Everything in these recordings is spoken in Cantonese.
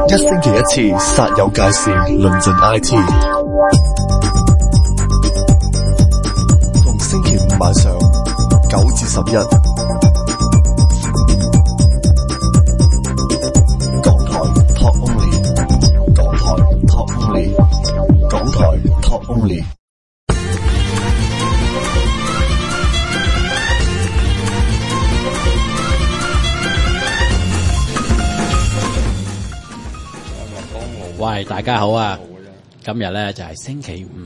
一星期一次，煞有介事，論盡 IT。逢星期五晚上9至11，港台 Talk Only， 港台 Talk Only， 港台 Talk Only。 喂，大家好啊！今日咧就係星期五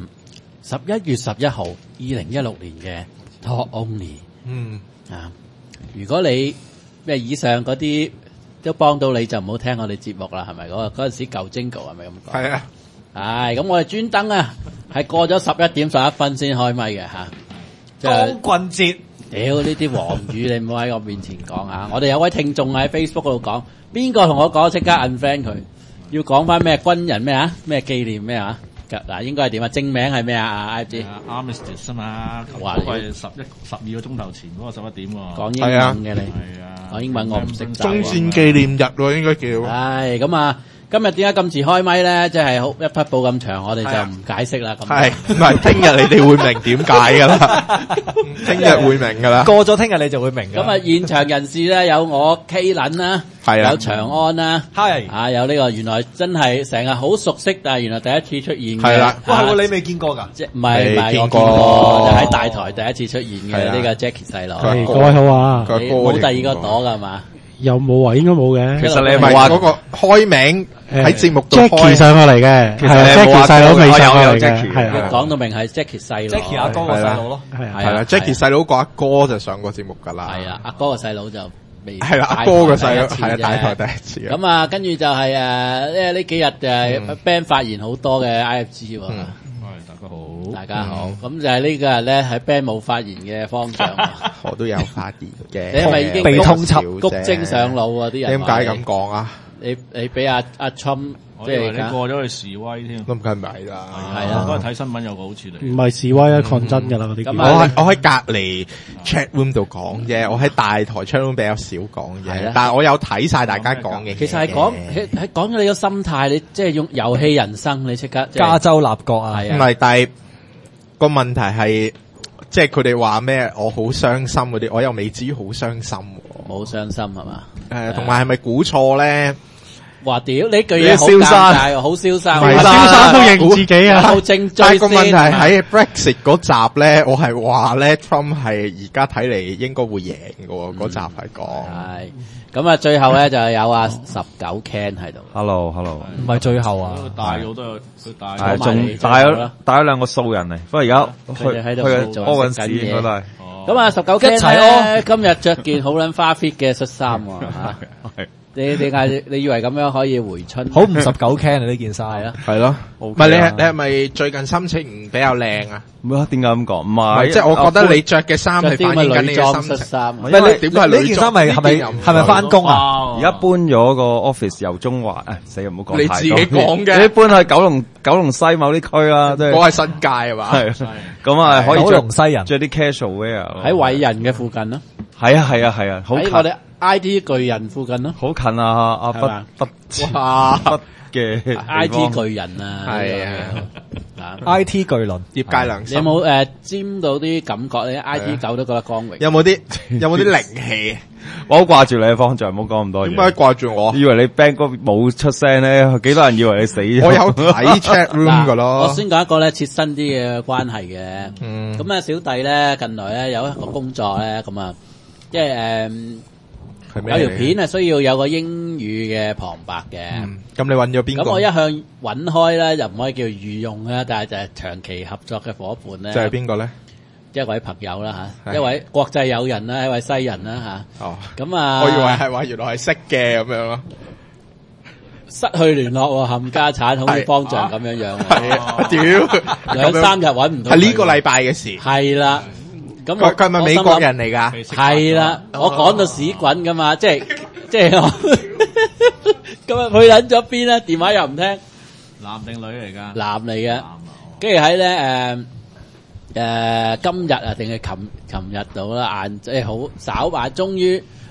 ，11月11號，2016年嘅 Talk Only。如果你咩以上嗰啲都幫到你，就唔好聽我哋節目啦，係咪？嗰陣時舊 Jingle 係咪咁講？係啊。咁我哋專登啊，係過咗11:11先開咪嘅吓。 光棍節， 屌呢啲黃語，你唔好喺我面前講啊！我哋有位聽眾喺 Facebook 嗰度講，邊個同我講即刻 unfriend 佢。要講翻咩軍人咩啊？咩紀念咩啊？嗱，應該係點啊？正名係咩啊？Armistice 啊嘛，哇！係12個鐘頭前嗰個11點喎。講英文嘅你，係啊，講英文我唔識。 終戰紀念日喎，應該叫。 係咁啊！今日點解咁遲開咪咧？即係好一匹布咁長，我哋就唔解釋啦。 係唔係？聽日你哋會明點解噶啦？聽日會明噶啦。 過咗聽日你就會明。 咁啊，現場人士咧有我 K 撚啦，有長安啦，係有呢個原來真係成日好熟悉，但係原來第一次出現嘅。係啦， 哇！你未見過㗎？ 即唔係見過，就喺大台第一次出現嘅呢個 Jackie 細佬。 各位好啊！ 冇第二個朵㗎嘛？ 有冇啊？應該冇嘅。 其實你係咪話嗰個開名喺節目度 Jackie 上過嚟嘅，係 Jackie 細佬未上過嚟嘅，係講到明係 Jackie 細佬。 Jackie 阿哥個細佬咯， 係啦 Jackie 細佬個阿哥就上過節目㗎啦。 係啊，阿哥個細佬就未。係啦，阿哥個細佬係大台第一次。 咁啊，跟住就係因為呢幾日band 發言好多嘅 IFG 喎。大家好，咁就係呢個日咧喺 band 冇發言嘅方丈， 我都有發言嘅。 你係咪已經被通緝谷精上腦啊？啲人點解咁講啊？ 你俾阿 Trump 即係你過咗去示威添， 都唔係咪啦？ 係啊， 嗰日睇新聞有個好處理， 唔係示威啊，抗爭㗎啦嗰啲。 咁我喺隔離 chat room 度講啫，我喺大台 chat room 比較少講嘢，但係我有睇晒大家講嘅。 其實係講咗你個心態，你即係用遊戲人生，你即刻加州立國啊， 唔係，但係個問題係，即係佢哋話咩？我好傷心嗰啲，我又未至於好傷心。 冇傷心係嘛？ 同埋係咪估錯咧？ 話屌呢句嘢好尷尬，好瀟灑， 瀟灑都認自己啊！ 好正罪先。 但係個問題喺 Brexit 嗰集咧，我係話咧 Trump 係而家睇嚟應該會贏嘅喎，嗰集係講。係咁啊，最後咧就有阿19 Ken 喺度。 Hello， 唔係最後啊， 大咗都有佢大， 係仲帶咗兩個素人嚟，不過而家喺度做屙緊屎應該都係。 咁啊，19 Ken 一齊咧，今日着件好撚花 fit 嘅恤衫喎嚇。你點解你以為咁樣可以回春？ 好唔19 Ken 啊呢件衫啊， 係咯，唔係你係咪最近心情比較靚啊？ 點解咁講？唔係， 即係我覺得你着嘅衫係反映緊你嘅心情。 唔係你點解呢件衫係咪翻工啊？ 而家搬咗個 office 由中環，死唔好講。 你自己講嘅， 你搬去九龍西某啲區啦，即係我係新界係嘛？ 係咁啊，可以九龍西人着啲 casual wear 喺偉人嘅附近咯。 係啊，好近。 喺我哋 IT 巨人附近咯， 好近啊！阿北嘅 IT 巨人啊， 係啊 IT 巨輪業界良心。 你有冇沾到啲感覺？你 IT 狗都覺得光榮。 有冇啲靈氣？ 我好掛住你嘅方丈，唔好講咁多嘢。 點解掛住我？ 以為你 band 哥冇出聲咧，幾多人以為你死咗？ 我有睇 chat room 噶咯。 我先講一個咧切身啲嘅關係嘅。咁啊，小弟咧近來咧有一個工作咧，咁啊，即係有條片係需要有個英語嘅旁白嘅。 咁你揾咗邊個？ 咁我一向揾開咧，又唔可以叫御用啦，但係就係長期合作嘅伙伴咧。 就係邊個咧？ 一位朋友啦嚇，一位國際友人啦，一位西人啦嚇。哦。咁啊， 我以為係話原來係識嘅咁樣咯。 失去聯絡喎，冚家產，好似方丈咁樣樣。 係啊！屌 ，2-3日揾唔到。 係呢個禮拜嘅事。 係啦。咁佢係咪美國人嚟噶？ 係啦，我講到屎滾噶嘛，即係我咁啊，佢撚咗邊咧？電話又唔聽， 男定女嚟噶？ 男嚟嘅，跟住喺咧今日啊定係琴日到啦，晏即係好稍晚，終於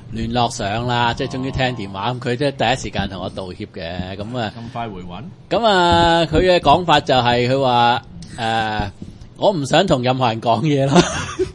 聯絡上啦，即係終於聽電話，咁佢都第一時間同我道歉嘅，咁啊， 咁快回穩。 咁啊，佢嘅講法就係佢話我唔想同任何人講嘢咯。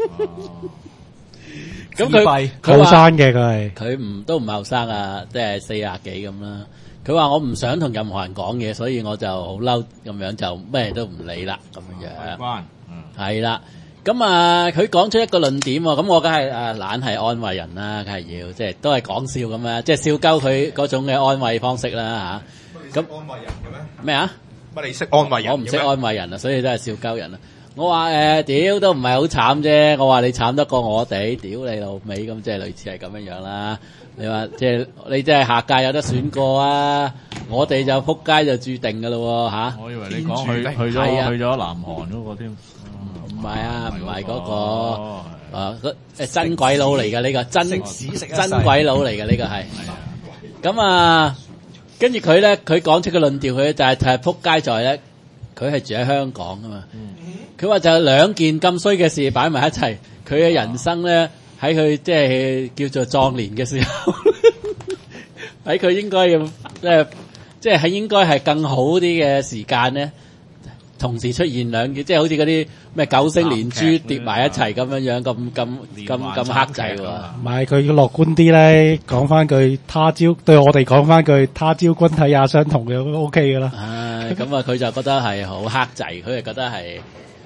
咁佢後生嘅佢係， 佢都唔係後生啊，即係40幾咁啦。佢話我唔想同任何人講嘢，所以我就好嬲咁樣，就咩都唔理啦咁樣。係啦。咁啊，佢講出一個論點喎，咁我梗係懶係安慰人啦，梗係要，即係都係講笑咁樣，即係笑鳩佢嗰種嘅安慰方式啦嚇。咁安慰人嘅咩？ 咩啊？ 乜你識安慰人？ 我唔識安慰人啊，所以都係笑鳩人啊。我話屌都唔係好慘啫，我話你慘得過我哋，屌你老味咁，即係類似係咁樣樣啦。你話即係你即係下屆有得選過啊，我哋就撲街就注定噶咯嚇。 我以為你講去咗南韓嗰個添。 唔係啊，唔係嗰個真鬼佬嚟嘅呢個真鬼佬嚟嘅呢個係。咁啊，跟住佢咧，佢講出個論調，佢就係撲街在咧，佢係住喺香港噶嘛。佢話就係兩件咁衰嘅事擺埋一齊，佢嘅人生咧喺佢即係叫做壯年嘅時候，喺佢應該要即係喺應該係更好啲嘅時間咧。同時出現兩件，即係好似嗰啲咩九星連珠疊埋一齊咁樣樣，咁黑仔喎。 唔係佢要樂觀啲咧，講翻句他朝對我哋講翻句他朝君體也相同嘅都 OK 噶啦。 咁啊佢就覺得係好黑仔，佢係覺得係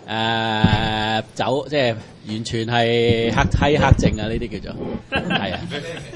走即係完全係黑症啊！呢啲叫做係啊。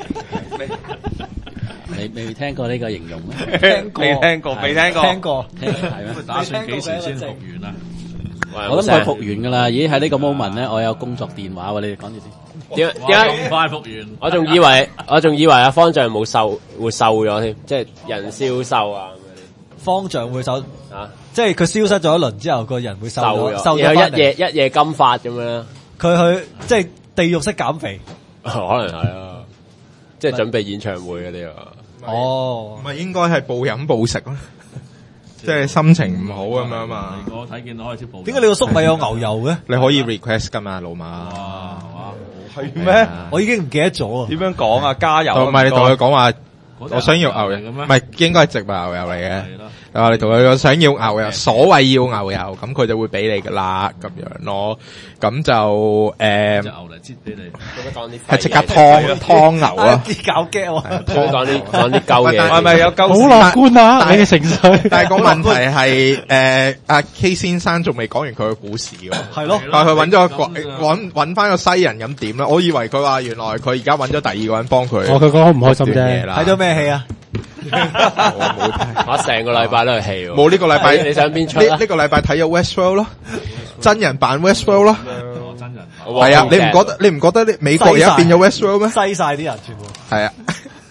你未聽過呢個形容咩？ 未聽過， 係咩？ 打算幾時先復原啊？ 我諗佢復原噶啦，咦？喺呢個 moment 咧，我有工作電話喎，你哋講住先。 點解咁快復原？ 我仲以為阿方丈會瘦咗添，即係人消瘦啊咁樣。 方丈會瘦啊，即係佢消失咗一輪之後，個人會瘦咗， 然後一夜金髮咁樣。 佢去即係地獄式減肥， 可能係啊，即係準備演唱會嗰啲啊。 哦， 唔係應該係暴飲暴食咯，即係心情唔好咁樣嘛。 我睇見到開始暴。 點解你個粟米有牛油嘅？ 你可以 request 噶嘛，老馬。 係咩？我已經唔記得咗啊！ 點樣講啊？加油！ 唔係你同佢講話，我想要牛油，唔係應該係植物牛油嚟嘅。你同佢講想要牛油，所謂要牛油，咁佢就會俾你噶啦，咁樣咯。咁就牛嚟擠俾你， 係即刻湯牛啊！ 啲搞驚喎， 講啲鳩嘢， 係咪有鳩？ 好樂觀啊！你嘅情緒， 但係個問題係阿 K 先生仲未講完佢嘅故事喎。 係咯， 但係佢揾翻個西人咁點咧？我以為佢話原來佢而家揾咗第二個人幫佢。 佢講好唔開心啫。 睇咗咩戲啊？ 我冇睇， 我成個禮拜都係戲喎。 冇呢個禮拜， 你想邊出啊？ 呢個禮拜睇咗 Westworld 咯，真人版 Westworld 咯。 真人係啊，你唔覺得美國而家變咗 Westworld 咩？ 西晒啲人全部係啊。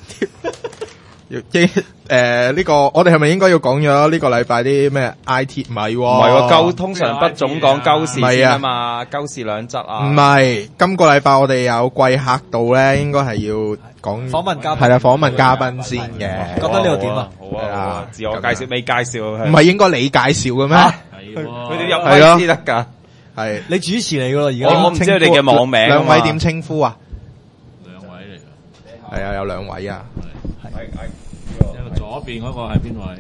呢個我哋係咪應該要講咗呢個禮拜啲咩 IT？ 唔係喎， 通常不總講鳩事先啊嘛，鳩事兩則啊。 唔係，今個禮拜我哋有貴客到咧，應該係要講訪問嘉賓， 係啦，訪問嘉賓先嘅。 覺得呢個點啊？ 好啊，自我介紹未介紹， 唔係應該你介紹嘅咩？ 佢哋入位先得㗎。係你主持嚟㗎咯，而家我唔知你嘅網名。 兩位點稱呼啊？ 兩位嚟㗎。 係啊，有兩位啊。 左邊嗰個係邊位？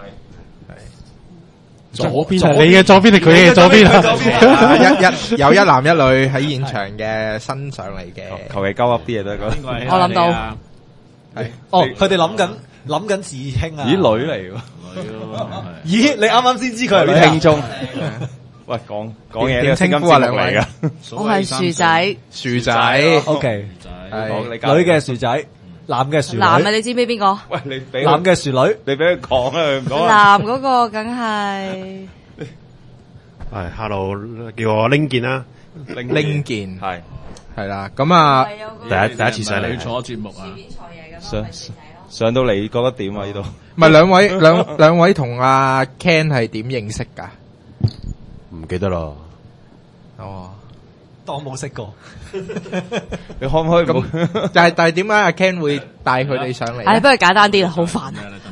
左邊係你嘅左邊定佢嘅左邊啊？ 有一男一女喺現場嘅新上嚟嘅， 求其鳩噏啲嘢都係講。 我諗到係佢哋諗緊自兄啊！ 咦，女嚟喎？ 咦，你啱啱先知佢係女聽眾。喂，講嘢點稱呼啊？兩位， 我係薯仔， 薯仔 ，OK，女嘅薯仔。男嘅薯女， 男嘅你知唔知邊個？ 喂，你俾男嘅薯女， 你俾佢講啊，佢唔講啊。 男嗰個梗係 ，hello， 叫我拎健啦， 拎健係啦，咁啊， 第一次上嚟坐節目啊， 上到嚟覺得點啊？呢度唔係兩位同阿 Ken 係點認識㗎？ 唔記得啦。 哦。 當冇識過， 你可唔可以咁？ 但係點解阿 Ken 會帶佢哋上嚟？ 不如簡單啲啦，好煩啊！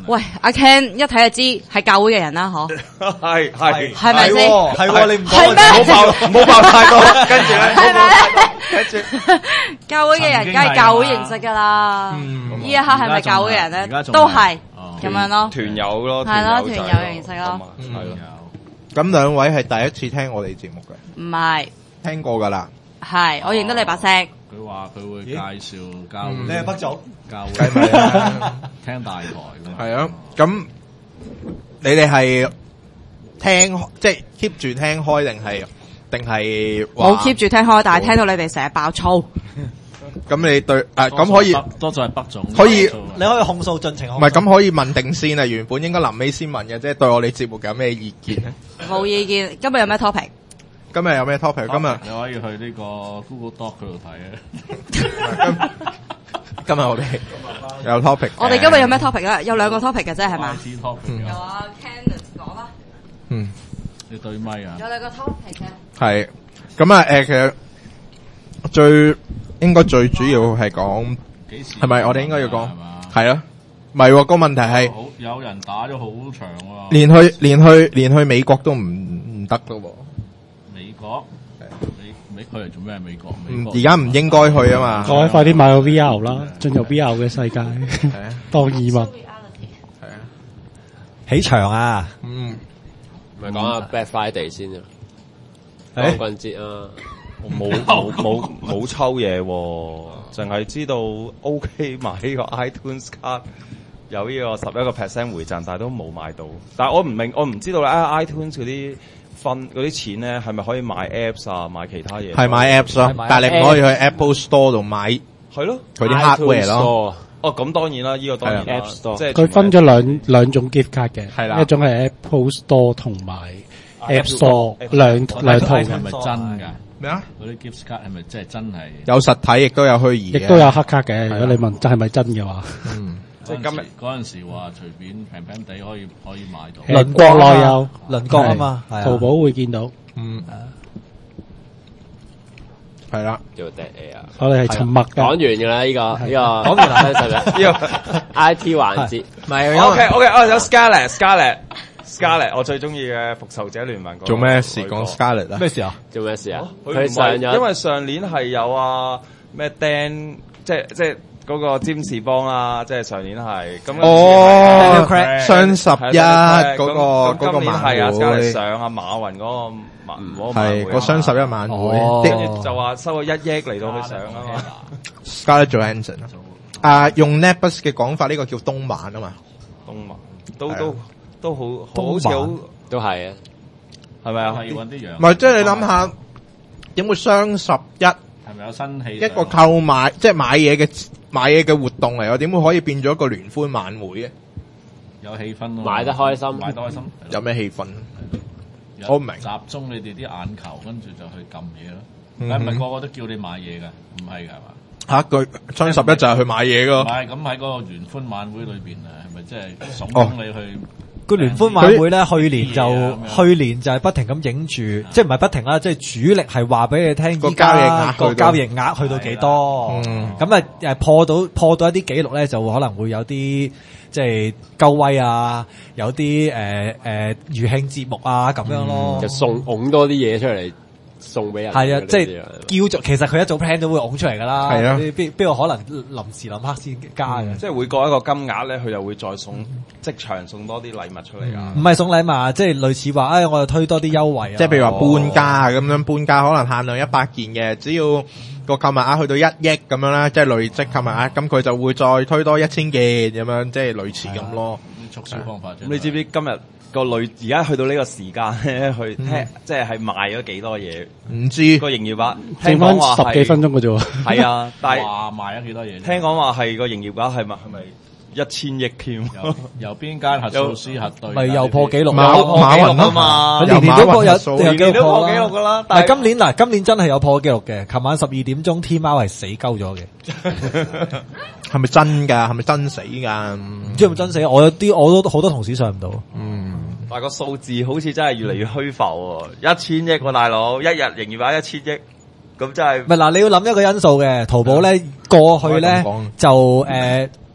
喂，阿 Ken 一睇就知係教會嘅人啦，嗬？ 係係咪先？ 係你唔係咩？ 唔好爆太多，跟住咧， 係咪？ 跟住教會嘅人梗係教會認識噶啦。呢一刻係咪教會嘅人咧？都係咁樣咯。 團友咯， 係咯，團友認識咯。 係咯。 咁兩位係第一次聽我哋節目嘅？ 唔係， 聽過噶啦。 係我認得你把聲。 佢話佢會介紹教會， 你係北組教會計咪啊聽大台㗎嘛。 係啊，咁你哋係聽即係 keep 住聽開定係冇 keep 住聽開，但係聽到你哋成日爆粗。 咁你對咁可以多數係北總， 可以你可以控訴盡情。 唔係咁可以問定先啊？原本應該臨尾先問嘅，即係對我哋節目有咩意見咧？ 冇意見。今日有咩 topic？ 今日有咩 topic？今日你可以去呢個 Google Doc 嗰度睇啊。 今日我哋有 topic。 我哋今日有咩 topic 啊？有兩個 topic 嘅啫，係嘛？ 有啊 Candice 講啦。 嗯。 你對咪啊？ 有兩個 topic 嘅。 係。咁啊其實應該最主要係講係咪？我哋應該要講係啊。唔係個問題係有人打咗好長喎。 連去美國都唔得咯喎。 美國美佢嚟做咩？美國而家唔應該去啊嘛！ 各位快啲買個 VR 啦，進入 VR 嘅世界，當義物。 係啊， 起場啊！ 咪講下 Black Friday 先啊，光棍節啊， 我冇抽嘢喎，淨係知道 OK 買呢個 iTunes 卡有呢個11% 回贈，但係都冇買到。但係我唔知道咧 iTunes 嗰啲錢咧係咪可以買 Apps 啊，買其他嘢？ 係買 Apps 咯，但係你唔可以去 Apple Store 度買。 係咯， 佢啲 hardware 咯。 哦，咁當然啦，呢個當然 App Store， 即係佢分咗兩種 gift card 嘅， 係啦， 一種係 Apple Store 同埋 App Store 兩套嘅。 係咪真㗎？ 咩啊？ 嗰啲 gift card 係咪即係真係？ 有實體，亦都有虛擬嘅， 亦都有黑卡嘅。如果你問真係咪真嘅話， 即係今日嗰陣時話隨便平平地可以買到。 鄰國內有鄰國啊嘛， 淘寶會見到。 係啦。 叫 dead air。 我哋係沉默嘅。 講完㗎啦，呢個講完啦， 呢個 IT 環節。 唔係 OK，有 Scarlet， 我最中意嘅復仇者聯盟。 做咩事講 Scarlet 啊？ 咩事啊？ 做咩事啊？ 佢上咗，因為上年係有咩 Dan， 即係嗰個占士邦啦，即係上年係咁。 雙11嗰個晚會係上阿馬雲嗰個晚會， 係個雙11晚會， 跟住就話收咗1億嚟到去上啊嘛。 Scarlett Johansson 啊，用 Netbus 嘅講法，呢個叫東漫啊嘛。 東漫都好似好都係啊， 係咪啊？ 係要揾啲樣。 唔係，即係你諗下，點會雙11？ 係咪有新戲？ 一個購買即係買嘢嘅活動嚟，我點會可以變咗一個聯歡晚會嘅？ 有氣氛咯， 買得開心， 有咩氣氛？我唔明。 集中你哋啲眼球，跟住就去撳嘢咯。係咪個個都叫你買嘢㗎？唔係㗎係嘛？ 嚇！佢雙11就係去買嘢㗎。 唔係咁喺嗰個聯歡晚會裏邊啊，係咪即係慫恿你去？ 個聯歡晚會咧，去年就係不停咁影住，即係唔係不停啦，即係主力係話俾你聽， 個交易額去到幾多，咁啊破到一啲紀錄咧，就可能會有啲即係鳩威啊，有啲餘興節目啊咁樣咯， 就拱多啲嘢出嚟。送俾人係啊，即係叫做其實佢一早 plan 都會拱出嚟噶啦， 係啊， 邊個可能臨時臨刻先加嘅？ 即係會過一個金額咧，佢又會再送即場送多啲禮物出嚟啊！ 唔係送禮物，即係類似話，我又推多啲優惠啊！ 即係譬如話半價咁樣，半價可能限量100件嘅，只要個購物額去到1億咁樣啦，即係累積購物額，咁佢就會再推多1000件咁樣，即係類似咁咯。 促銷方法啫。 咁你知唔知今日？而家去到呢個時間咧，去聽即係賣咗幾多嘢？ 唔知個營業額， 聽講話10幾分鐘嘅啫喎。 係啊，但係話賣咗幾多嘢？ 聽講話係個營業額係咪1000億添？ 由邊間核數師核對？ 咪又破紀錄？ 馬雲啊嘛， 年年都破有年都破紀錄噶啦。 但係今年真係有破紀錄嘅。琴晚12點鐘，天貓係死鳩咗嘅。 係咪真㗎？係咪真死㗎？ 唔知係咪真死？我都好多同事上唔到。 但係個數字好似真係越嚟越虛浮喎，1000億喎大佬，一日營業額1000億，咁真係。 唔係嗱，你要諗一個因素嘅，淘寶咧過去咧就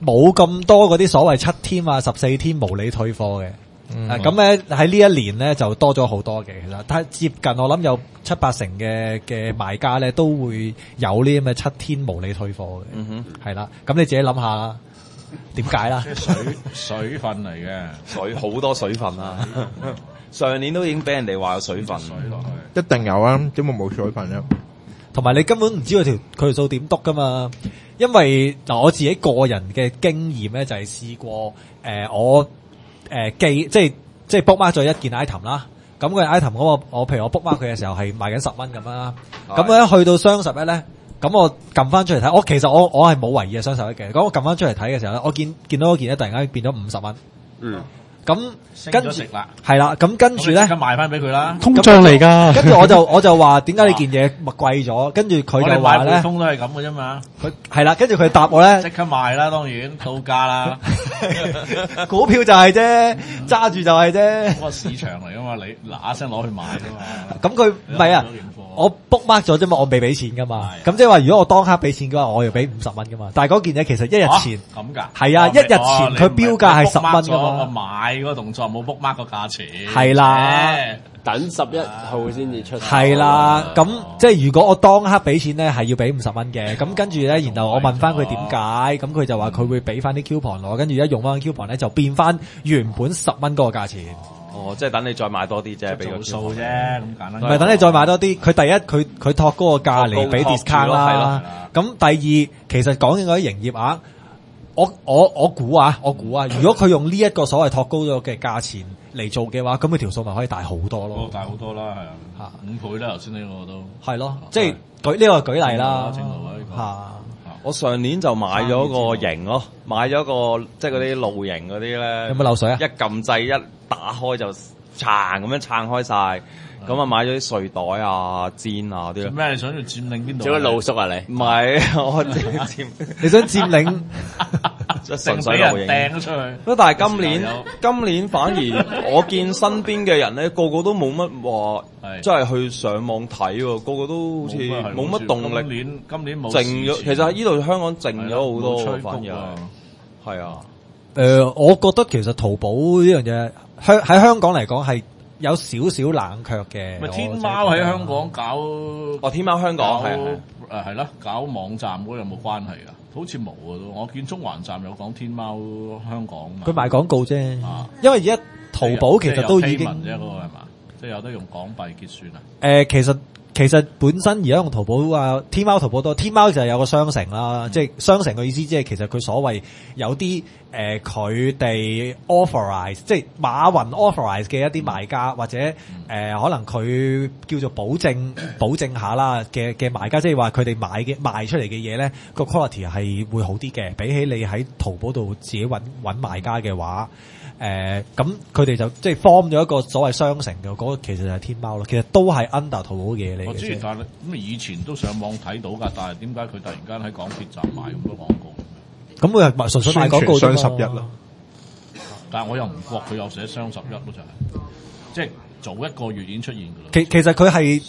冇咁多嗰啲所謂7天啊、14天無理退貨嘅。咁咧喺呢一年咧就多咗好多嘅，其實但係接近我諗有7-8成嘅賣家咧都會有呢啲咁嘅7天無理退貨嘅，係啦。咁你自己諗下啦，點解啦？ 水分嚟嘅， 水好多水分啊！上年都已經俾人哋話有水分， 一定有啊，點會冇水分咧？ 同埋你根本唔知佢條數點篤噶嘛，因為我自己個人嘅經驗咧就係試過我。即係 book mark 咗一件 item 啦，咁個 item 我譬如我 book mark 佢嘅時候係賣緊10蚊咁啦，咁我一去到雙11咧，咁我撳翻出嚟睇，其實我係冇懷疑係雙11嘅，咁我撳翻出嚟睇嘅時候咧，我見到嗰件咧突然間變咗50蚊，咁跟住係啦，咁跟住咧， 咁賣翻俾佢啦， 通脹嚟㗎。 跟住我就話點解你件嘢咪貴咗？跟住佢就話咧， 通都係咁嘅啫嘛。 佢係啦，跟住佢答我咧， 即刻賣啦，當然到價啦。 股票就係啫，揸住就係啫。 嗰個市場嚟噶嘛，你嗱一聲攞去賣噶嘛。 咁佢唔係啊，我 book mark 咗啫嘛，我未俾錢噶嘛。咁即係話，如果我當刻俾錢嘅話，我要俾50蚊噶嘛。但係嗰件嘢其實一日前咁㗎， 係啊，一日前佢標價係10蚊㗎嘛。 買嗰個動作冇 book mark 個價錢。 係啦， 等11號先至出。 係啦，咁即係如果我當刻俾錢咧，係要俾50蚊嘅。咁跟住咧，然後我問翻佢點解，咁佢就話佢會俾翻啲 coupon 攞，跟住一用翻 coupon 咧就變翻原本10蚊嗰個價錢。 哦，即係等你再買多啲啫，俾個數啫，咁簡單。 唔係等你再買多啲，佢第一佢托嗰個價嚟俾 discount 啦。咁第二，其實講緊嗰啲營業額，我估啊，如果佢用呢一個所謂托高咗嘅價錢嚟做嘅話，咁佢條數咪可以大好多咯。 大好多啦，係啊，5倍啦，頭先呢個都係咯，即係舉呢個舉例啦，嚇。 我上年就買咗個營咯，買咗個即係嗰啲露營嗰啲咧。 有冇漏水啊？ 一撳掣一打開就撐咁樣撐開晒。咁啊買咗啲睡袋啊、氈啊啲。 咩？你想要佔領邊度？ 做乜露宿啊你？ 唔係，我佔。 你想佔領？ 純粹露營掟咗出去。 不過但係今年反而我見身邊嘅人咧，個個都冇乜話，即係去上網睇喎，個個都好似冇乜動力。 今年冇靜咗，其實喺呢度香港靜咗好多，反而係啊。 我覺得其實淘寶呢樣嘢喺香港嚟講係有少少冷卻嘅。 咪天貓喺香港搞， 天貓香港係啦，搞網站嗰有冇關係啊？好似冇啊都，我見中環站有講天貓香港嘛。佢賣廣告啫，因為而家淘寶其實都已經啫，嗰個係嘛？即係有得用港幣結算啊？ 其實本身而家用淘寶啊，天貓淘寶多，天貓就係有個商城啦，即係商城嘅意思，即係其實佢所謂有啲佢哋 authorize， 即係馬雲 authorize 嘅一啲賣家，或者可能佢叫做保證下啦嘅賣家，即係話佢哋賣出嚟嘅嘢咧個 quality 係會好啲嘅，比起你喺淘寶度自己揾賣家嘅話。咁佢哋就即係 form 咗一個所謂商城嘅，嗰個其實就係天貓咯。其實都係 under 淘寶嘅嘢嚟嘅。 我知，但係咁以前都上網睇到㗎，但係點解佢突然間喺港鐵站賣咁多廣告？ 咁佢係純粹賣廣告雙11咯。 但係我又唔覺佢有寫雙11咯，就係即係早一個月已經出現㗎啦。 其實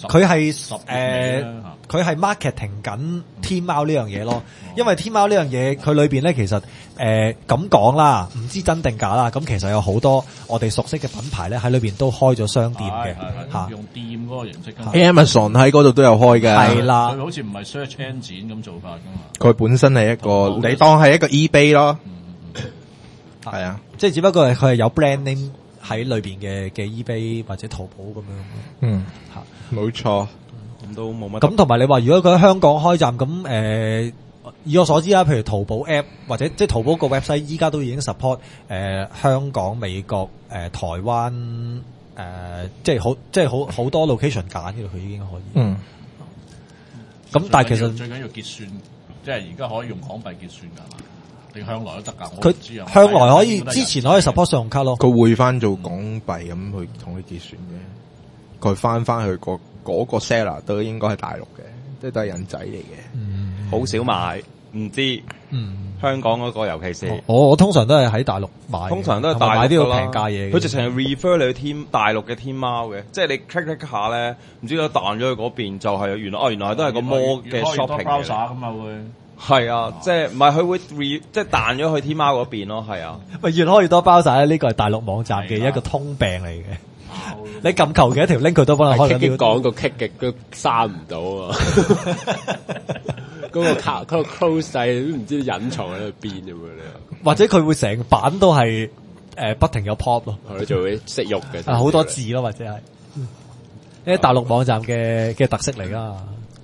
佢係 marketing 緊天貓呢樣嘢咯，因為天貓呢樣嘢佢裏邊咧其實咁講啦，唔知真定假啦。咁其實有好多我哋熟悉嘅品牌咧喺裏邊都開咗商店嘅嚇， 用店嗰個形式㗎嘛。 Amazon 喺嗰度都有開㗎， 係啦。 佢好似唔係 search engine 咁做法㗎嘛。 佢本身係一個，你當係一個 eBay 咯，係啊， 即係只不過係佢係有 brand name 喺裏邊嘅 eBay 或者淘寶咁樣。 嚇，冇錯。 咁都冇乜。 咁同埋你話，如果佢喺香港開站，咁以我所知啦，譬如淘寶 app 或者即係淘寶個 website，依家都已經 support 香港、美國、台灣即係好多 location 揀嘅，佢已經可以。咁但係其實最緊要結算，即係而家可以用港幣結算㗎嘛？定向來都得㗎？ 佢向來可以，之前可以 support 信用卡咯。 佢匯翻做港幣咁去同你結算嘅，佢翻去嗰個 seller 都應該係大陸嘅，即係都係人仔嚟嘅， 好少買，唔知。香港嗰個尤其是， 我通常都係喺大陸買， 通常都係大陸買啲好平價嘢。 佢直情係 refer 你去大陸嘅天貓嘅，即係你 click 下咧，唔知點解彈咗去嗰邊就係原來都係個 mall 嘅 shopping 嘅。咁啊會係啊，即係唔係佢會即係彈咗去天貓嗰邊咯，係啊。 喂，越開越多包晒，呢個係大陸網站嘅一個通病嚟嘅。你撳求其一條 link 佢都幫你開緊。 講個 kick 極都刪唔到啊！嗰個卡嗰個 close 掣都唔知隱藏喺度邊咁樣咧。 或者佢會成版都係不停有 pop 咯。 佢做啲識喐嘅。 好多字咯，或者係呢啲大陸網站嘅特色嚟㗎。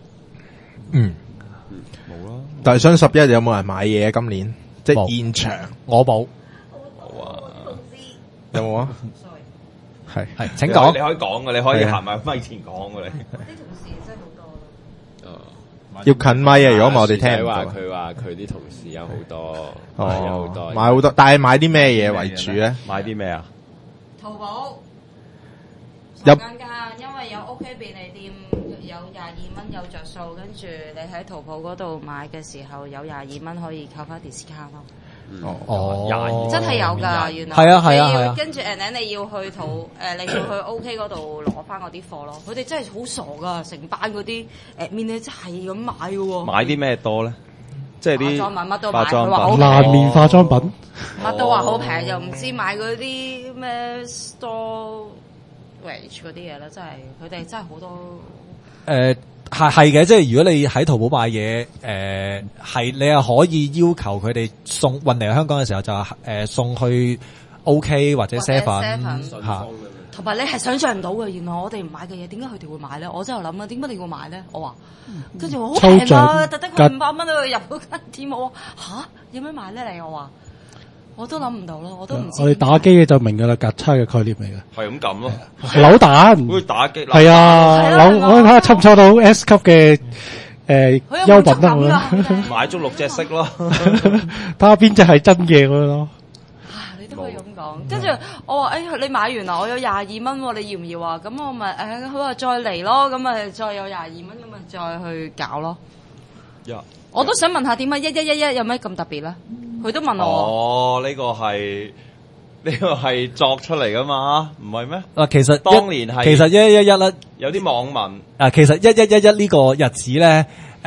冇啦。 大雙11有冇人買嘢今年？即係現場， 我冇。 冇啊。 有冇啊？係， 請講。 你可以講嘅，你可以行埋咪前講嘅你。 啲同事真係好多。 要近咪啊！如果唔係我哋聽唔到。 佢話佢啲同事有好多， 有好多，買好多，但係買啲咩嘢為主咧？ 買啲咩啊？ 淘寶。 有間，因為有 OK 便利店有22蚊有着數，跟住你喺淘寶嗰度買嘅時候有22蚊可以扣翻 discount 咯。真係有㗎，原來係啊，跟住你要去你要去 OK 嗰度攞翻嗰啲貨咯。佢哋真係好傻㗎，成班嗰啲面你真係咁買嘅喎。 買啲咩多咧？即係啲化妝品乜都買， 佢話好爛面化妝品， 乜都話好平，又唔知買嗰啲咩 storage 嗰啲嘢啦，真係佢哋真係好多。 係嘅，即係如果你喺淘寶買嘢，係你係可以要求佢哋運嚟香港嘅時候就送去 OK 或者 Seven 嚇。 同埋你係想象唔到嘅，原來我哋唔買嘅嘢，點解佢哋會買咧？我真係諗啊，點解你會買咧？我話，跟住我好平啊，特登佢500蚊都入嗰間店，我話有咩買咧？你我話。我都諗唔到咯，我都唔知。 我哋打機嘅就明㗎啦，格差嘅概念嚟嘅。 係咁撳咯， 扭蛋。 好似打機。 係啊，我睇下抽唔抽到 S 級嘅優品啦。 買足6隻色咯， 睇下邊隻係真嘅咁樣咯。 你都可以咁講。跟住我話你買完啦，我有22蚊，你要唔要啊？咁我咪佢話再嚟咯，咁咪再有22蚊，咁咪再去搞咯。我都想問下點解1111有咩咁特別咧？佢都問我。 哦，呢個係作出嚟噶嘛，唔係咩？ 其實當年係其實1111咧， 有啲網民其實1111呢個日子咧，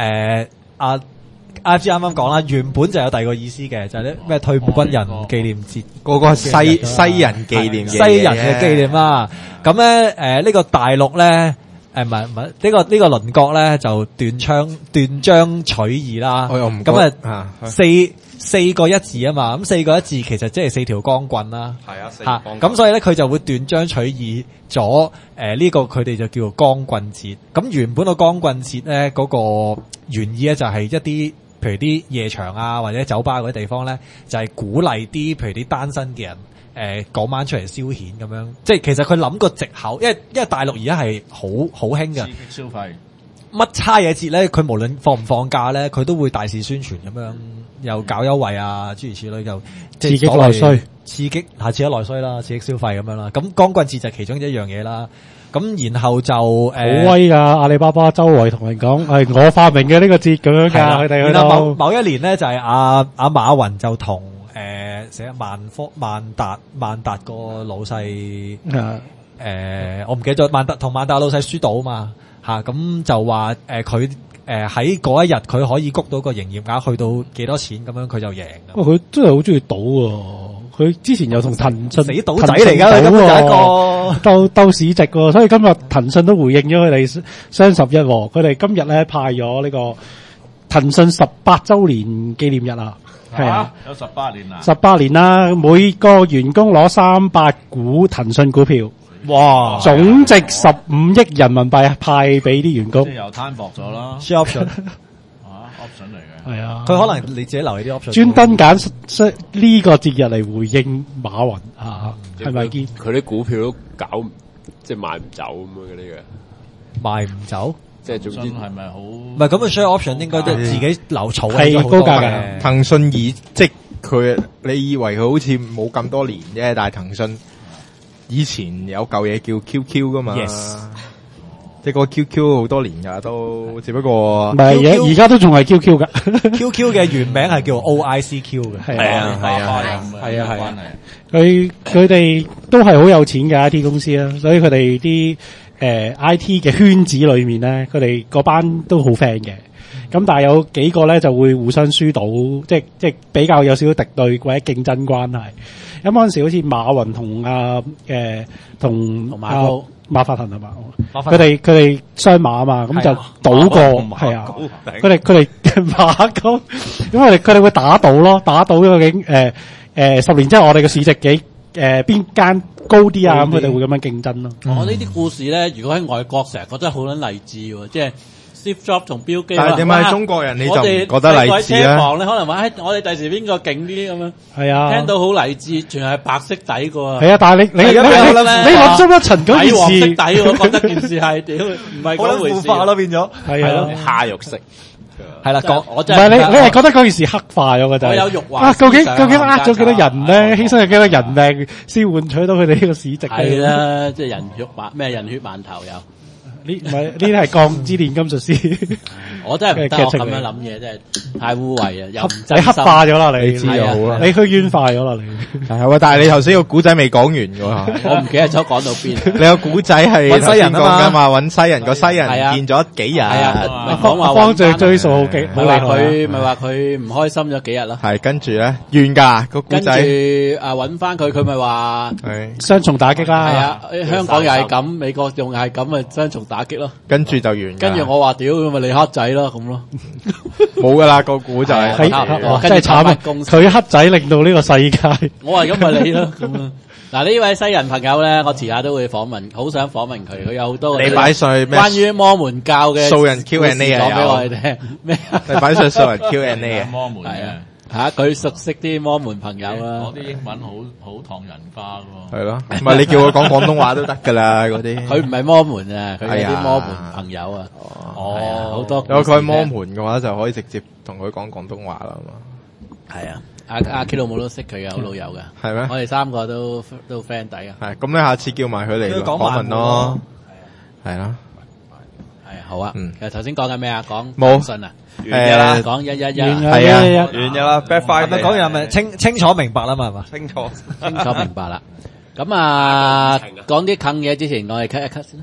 阿啱講啦，原本就有第二個意思嘅，就係啲咩退伍軍人紀念節， 嗰個西人紀念嘅西人嘅紀念啦。咁咧呢個大陸咧。唔係呢個鄰國咧就斷章取義啦。咁四個一字啊嘛，咁4個一字其實即係4條光棍啦。係啊，4光棍。咁所以咧佢就會斷章取義咗呢個佢哋就叫做光棍節。咁原本個光棍節咧嗰個原意咧就係一啲譬如啲夜場啊或者酒吧嗰啲地方咧，就係鼓勵啲譬如啲單身嘅人。嗰晚出嚟消遣咁樣，即係其實佢諗個藉口，因為大陸而家係好興嘅， 刺激消費。 乜差嘢節咧，佢無論放唔放假咧，佢都會大肆宣傳咁樣，又搞優惠啊，諸如此類，又刺激內需， 刺激內需啦，刺激消費咁樣啦。咁光棍節就其中一樣嘢啦。咁然後就好威㗎，阿里巴巴周圍同人講係我發明嘅呢個節咁樣㗎，佢哋去到某一年咧就係阿馬雲就同。寫萬達個老細，我唔記得咗萬達老細輸到啊嘛嚇，咁就話佢喺嗰一日佢可以谷到個營業額去到幾多錢咁樣佢就贏。 佢真係好中意賭喎！佢之前又同騰訊死賭仔嚟㗎，根本就係一個鬥市值喎，所以今日騰訊都回應咗佢哋雙11，佢哋今日咧派咗呢個騰訊18週年紀念日啊！係啊， 有18年啦 ，18年啦，每個員工攞300股騰訊股票，哇，總值15億人民幣派俾啲員工， 即係又攤薄咗啦 ，share option， option 嚟嘅， 係啊， 佢可能你自己留起啲 option， 專登揀呢個節日嚟回應馬雲啊，係咪堅？ 佢啲股票都搞即係賣唔走咁樣嗰啲嘅， 賣唔走。 即係總之係咪好？ 唔係咁嘅 share option 應該都係自己留儲係高價嘅。 騰訊即係佢，你以為佢好似冇咁多年啫，但係騰訊以前有嚿嘢叫 QQ 噶嘛，即係個 QQ 好多年噶都，只不過唔係而家都仲係 QQ 噶。 QQ 嘅原名係叫 OICQ 嘅， 係啊，佢哋都係好有錢嘅 IT 公司啦，所以佢哋啲。IT 嘅圈子裏面咧，佢哋嗰班都好 friend 嘅。 咁但係有幾個咧就會互相輸到，即係比較有少少敵對或者競爭關係。咁嗰陣時好似馬雲同同馬化騰係嘛？佢哋雙馬啊嘛，咁就賭過係啊，佢哋馬高，咁佢哋會打賭咯，打賭究竟10年之後我哋嘅市值幾邊間高啲啊？咁佢哋會咁樣競爭咯。 我呢啲故事咧，如果喺外國成日覺得好撚勵志喎，即係 Steve Jobs 同 Bill Gates。但係點解中國人你就唔覺得勵志咧？你可能話我哋第時邊個勁啲咁樣。係啊，聽到好勵志，全係白色底嘅喎。係啊，但係你諗深一層嗰件事，黃色底，我覺得件事係屌唔係嗰回事。腐化咯變咗，係咯蝦肉色。係啦，我真係唔係你係覺得嗰件事黑化咗嘅就係。我有辱華。究竟呃咗幾多人咧？犧牲咗幾多人命先換取到佢哋呢個市值？係啦，即係人血饅頭有。呢啲係鋼之煉金術師。我真係唔得，我咁樣諗嘢真係太污穢啊！又唔真心，你黑化咗啦，你知就好啦。你虛淵化咗啦，你係喎。但係你頭先個古仔未講完㗎，我唔記得咗講到邊。你個古仔係揾西人啊嘛，揾西人個西人見咗幾日？係啊，方丈追數好勁，好厲害。咪話佢唔開心咗幾日咯？係跟住咧完㗎個古仔。跟住揾翻佢咪話雙重打擊啦。係啊，香港又係咁，美國仲係咁啊，雙重打擊咯，跟住就完。跟住我話屌，咪你黑仔咯咁咯，冇噶啦個古仔，真係慘啊！佢黑仔令到呢個世界，我話咁咪你咯咁啊！嗱呢位西人朋友咧，我遲下都會訪問，好想訪問佢，佢有好多你擺上去咩？關於摩門教嘅素人 Q&A 啊，講俾我哋聽咩？你擺上素人 Q&A 啊，摩門係啊。吓佢熟悉啲摩門朋友啦，嗰啲英文好唐人化噶喎。係咯，唔係你叫我講廣東話都得噶啦，嗰啲。佢唔係摩門啊，佢係啲摩門朋友啊。哦，好多。如果佢係摩門嘅話，就可以直接同佢講廣東話啦嘛。係啊，阿 K 老母都識佢嘅，好老友噶。係咩？我哋三個都 friend 底啊。係，咁你下次叫埋佢嚟訪問咯。係啦。係好啊。其實頭先講緊咩啊？講冇信啊。完嘅啦，講111係啊，完嘅啦 ，back five 咪講嘢咪清楚明白啦嘛，係嘛？清楚明白啦。咁啊，講啲近嘢之前，我哋 cut 一 cut 先啦。